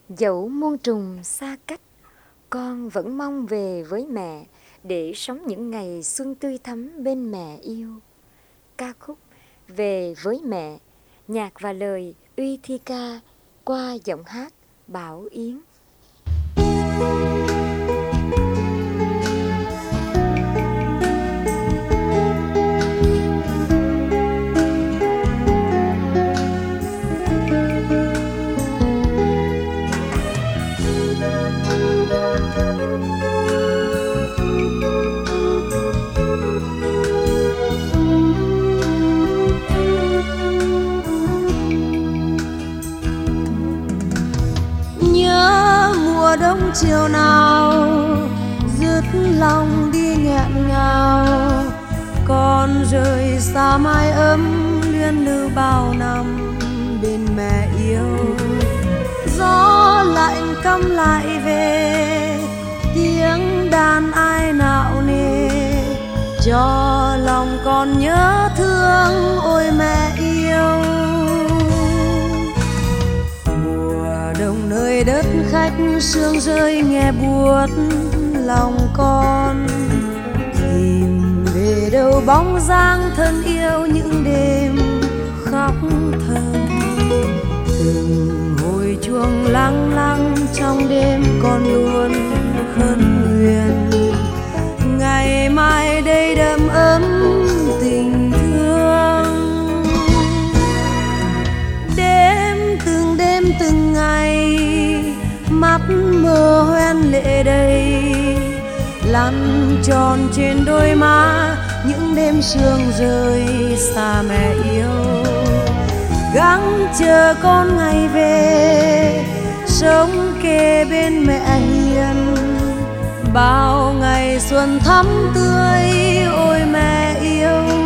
Dẫu muôn trùng xa cách, con vẫn mong về với mẹ để sống những ngày xuân tươi thắm bên mẹ yêu. Ca khúc Về với mẹ, nhạc và lời Uy Thi Ca qua giọng hát Bảo Yến. Mùa đông chiều nào dứt lòng đi nghẹn ngào, con rời xa mái ấm luyến lưu bao năm bên mẹ yêu. Gió lạnh căm lại về, tiếng đàn ai nạo nề, cho lòng con nhớ thương ôi mẹ yêu. Đông nơi đất khách sương rơi nghe buốt lòng con, tìm về đâu bóng dáng thân yêu những đêm khóc thầm. Từng hồi chuông lăng lăng trong đêm con luôn khấn nguyện, ngày mai đây đầm ấm tình thương. Từng ngày mắt mơ hoen lệ đầy, lăn tròn trên đôi má những đêm sương rơi xa mẹ yêu. Gắng chờ con ngày về, sống kề bên mẹ hiền, bao ngày xuân thắm tươi ôi mẹ yêu.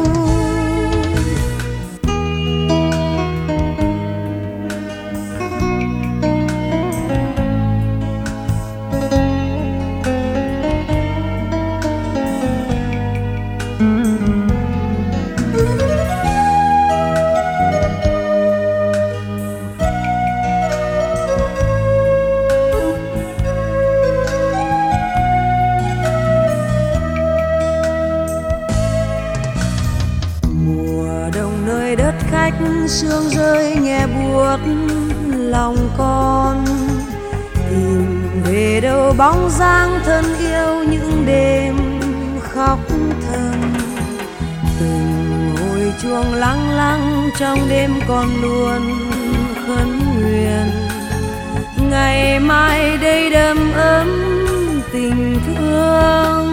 Sương rơi nghe buốt lòng con, tìm về đâu bóng dáng thân yêu những đêm khóc thầm. Từng hồi chuông lăng lăng trong đêm con luôn khấn nguyện, ngày mai đây đầm ấm tình thương.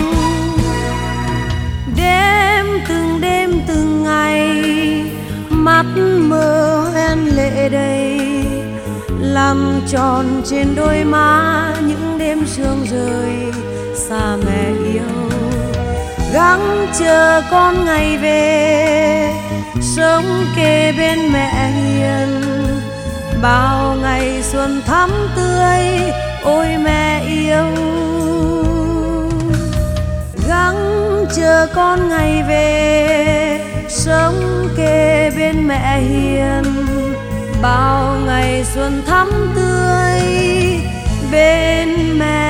Đêm từng ngày mắt mơ hoen lệ đầy, làm tròn trên đôi má những đêm sương rơi xa mẹ yêu. Gắng chờ con ngày về, sống kề bên mẹ hiền, bao ngày xuân thắm tươi ôi mẹ yêu. Gắng chờ con ngày về, sống kề bên mẹ hiền, bao ngày xuân thắm tươi bên mẹ